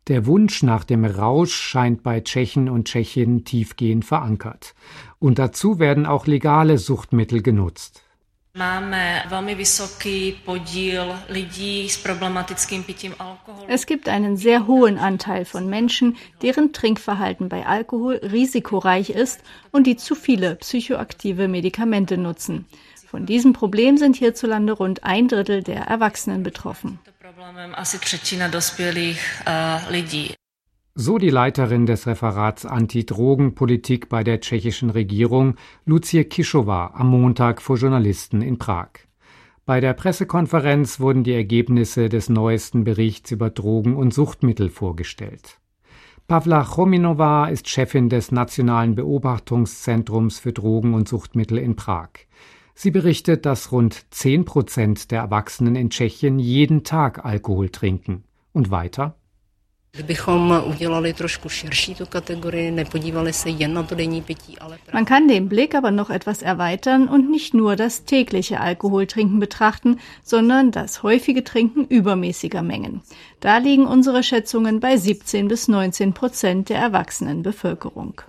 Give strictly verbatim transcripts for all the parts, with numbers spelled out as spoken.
Der Wunsch nach dem Rausch scheint bei Tschechen und Tschechinnen tiefgehend verankert. Und dazu werden auch legale Suchtmittel genutzt. Es gibt einen sehr hohen Anteil von Menschen, deren Trinkverhalten bei Alkohol risikoreich ist und die zu viele psychoaktive Medikamente nutzen. Von diesem Problem sind hierzulande rund ein Drittel der Erwachsenen betroffen. So die Leiterin des Referats Antidrogenpolitik bei der tschechischen Regierung, Lucie Kišová, am Montag vor Journalisten in Prag. Bei der Pressekonferenz wurden die Ergebnisse des neuesten Berichts über Drogen und Suchtmittel vorgestellt. Pavla Chominová ist Chefin des Nationalen Beobachtungszentrums für Drogen und Suchtmittel in Prag. Sie berichtet, dass rund zehn Prozent der Erwachsenen in Tschechien jeden Tag Alkohol trinken. Und weiter? Man kann den Blick aber noch etwas erweitern und nicht nur das tägliche Alkoholtrinken betrachten, sondern das häufige Trinken übermäßiger Mengen. Da liegen unsere Schätzungen bei siebzehn bis neunzehn Prozent der erwachsenen Bevölkerung.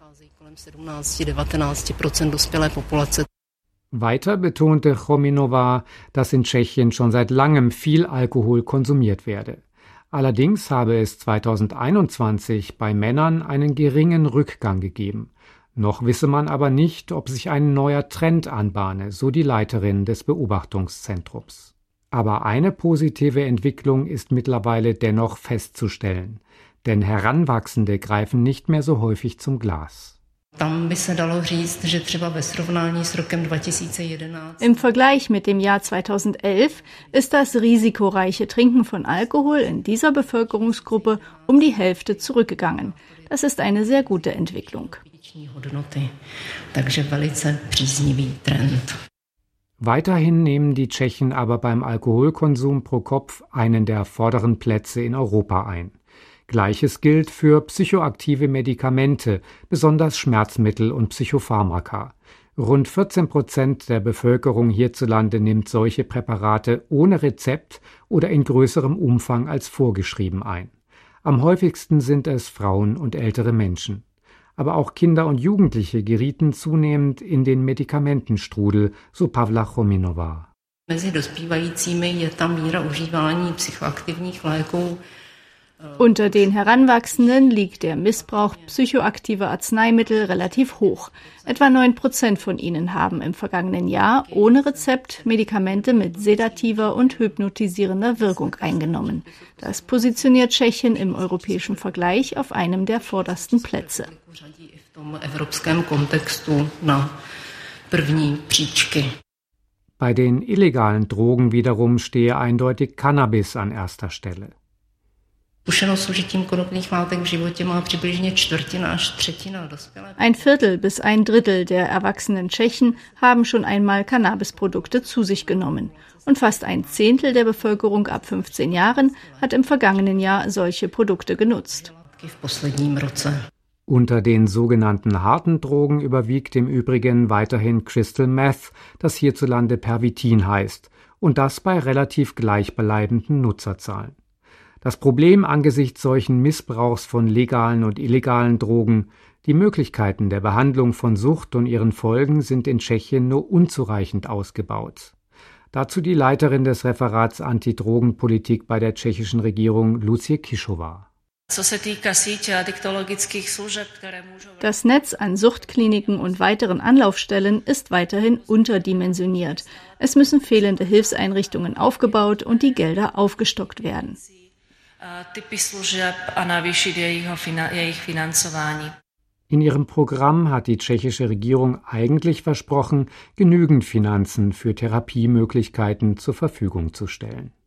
Weiter betonte Chominová, dass in Tschechien schon seit langem viel Alkohol konsumiert werde. Allerdings habe es zweitausendeinundzwanzig bei Männern einen geringen Rückgang gegeben. Noch wisse man aber nicht, ob sich ein neuer Trend anbahne, so die Leiterin des Beobachtungszentrums. Aber eine positive Entwicklung ist mittlerweile dennoch festzustellen, denn Heranwachsende greifen nicht mehr so häufig zum Glas. Im Vergleich mit dem Jahr zweitausendelf ist das risikoreiche Trinken von Alkohol in dieser Bevölkerungsgruppe um die Hälfte zurückgegangen. Das ist eine sehr gute Entwicklung. Weiterhin nehmen die Tschechen aber beim Alkoholkonsum pro Kopf einen der vorderen Plätze in Europa ein. Gleiches gilt für psychoaktive Medikamente, besonders Schmerzmittel und Psychopharmaka. Rund vierzehn Prozent der Bevölkerung hierzulande nimmt solche Präparate ohne Rezept oder in größerem Umfang als vorgeschrieben ein. Am häufigsten sind es Frauen und ältere Menschen. Aber auch Kinder und Jugendliche gerieten zunehmend in den Medikamentenstrudel, so Pavla Chominová. Unter den Heranwachsenden liegt der Missbrauch psychoaktiver Arzneimittel relativ hoch. Etwa neun Prozent von ihnen haben im vergangenen Jahr ohne Rezept Medikamente mit sedativer und hypnotisierender Wirkung eingenommen. Das positioniert Tschechien im europäischen Vergleich auf einem der vordersten Plätze. Bei den illegalen Drogen wiederum stehe eindeutig Cannabis an erster Stelle. Ein Viertel bis ein Drittel der erwachsenen Tschechen haben schon einmal Cannabisprodukte zu sich genommen. Und fast ein Zehntel der Bevölkerung ab fünfzehn Jahren hat im vergangenen Jahr solche Produkte genutzt. Unter den sogenannten harten Drogen überwiegt im Übrigen weiterhin Crystal Meth, das hierzulande Pervitin heißt, und das bei relativ gleichbleibenden Nutzerzahlen. Das Problem angesichts solchen Missbrauchs von legalen und illegalen Drogen, die Möglichkeiten der Behandlung von Sucht und ihren Folgen sind in Tschechien nur unzureichend ausgebaut. Dazu die Leiterin des Referats Antidrogenpolitik bei der tschechischen Regierung, Lucie Kišová. Das Netz an Suchtkliniken und weiteren Anlaufstellen ist weiterhin unterdimensioniert. Es müssen fehlende Hilfseinrichtungen aufgebaut und die Gelder aufgestockt werden. In ihrem Programm hat die tschechische Regierung eigentlich versprochen, genügend Finanzen für Therapiemöglichkeiten zur Verfügung zu stellen.